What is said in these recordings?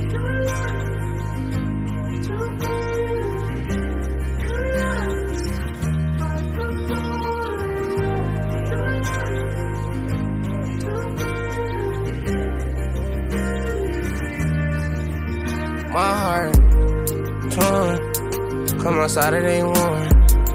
My heart torn, come outside it ain't warm.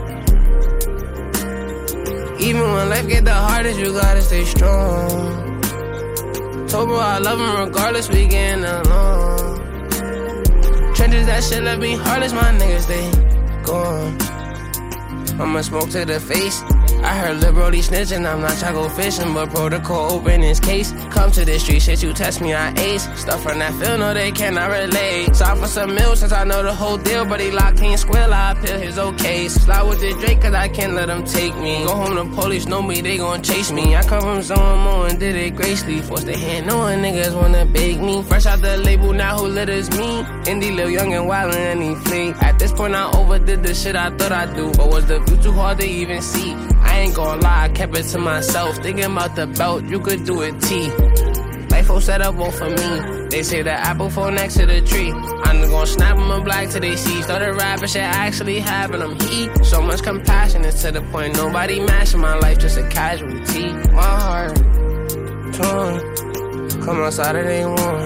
Even when life get the hardest, you gotta stay strong. Told bro I love him regardless, we getting along. Trenches, that shit left me heartless, my niggas, they gone. I'ma smoke to the face. I heard Lil' Brody snitching, I'm not tryna go fishing, but protocol open his case. Come to the street, shit, you test me, I ace. Stuff from that field, no, they cannot relate. Sorry for some meals, since I know the whole deal, but he locked, he ain't squill, I appeal his okay. Slide with the Drake, cause I can't let him take me. Go home, the police know me, they gon' chase me. I come from someone more and did it gracefully. Forced the hand, knowing niggas wanna bake me. Fresh out the label, now who lit is me? Indie, Lil Young and Wildin' and he flee. At this point, I overdid the shit I thought I'd do, but was the view too hard to even see? I ain't gon' lie, I kept it to myself. Thinking about the belt, you could do it T. Life will set up one for me. They say the apple fall next to the tree. I'm gon' snap them and black till they see. Started rapping, shit actually happened, I'm heat. So much compassion, it's to the point nobody mashing my life, just a casualty. My heart torn, come outside it ain't warm.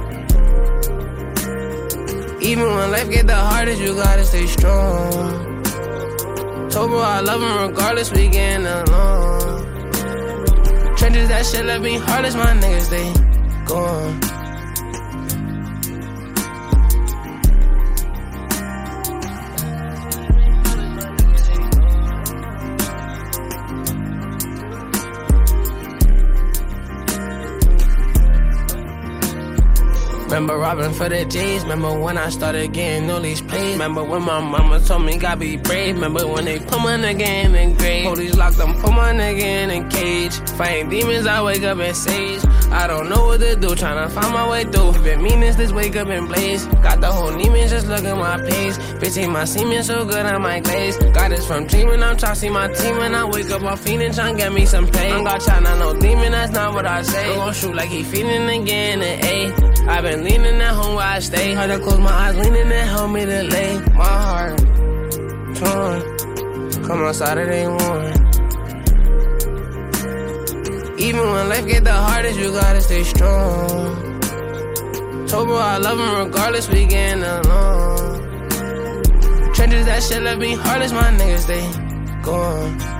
Even when life get the hardest, you gotta stay strong. Told bro I love him regardless, we getting along. Trenches, that shit left me heartless, my niggas, they gone. Remember robbing for the J's. Remember when I started getting all these plays. Remember when my mama told me gotta be brave. Remember when they put my nigga in the grave. Police locked them, put my nigga in a cage. Fighting demons, I wake up and sage. I don't know what to do, tryna find my way through. Been meanings, this wake up and blaze. Got the whole Neiman, just look at my page. Bitch, ain't my semen so good, I might glaze. Got this from dreaming, I'm tryna see my team. When I wake up, I'm feeling, tryna get me some pay. I'm got China, no demon, that's not what I say. Gon' shoot like he feeling again, and A. I been leaning at home where I stay. Hard to close my eyes, leaning and help me to lay. My heart torn, come outside it ain't warm. Even when life get the hardest, you gotta stay strong. Told bro I love him regardless, we getting along. Trenches, that shit left me heartless, my niggas, they gone.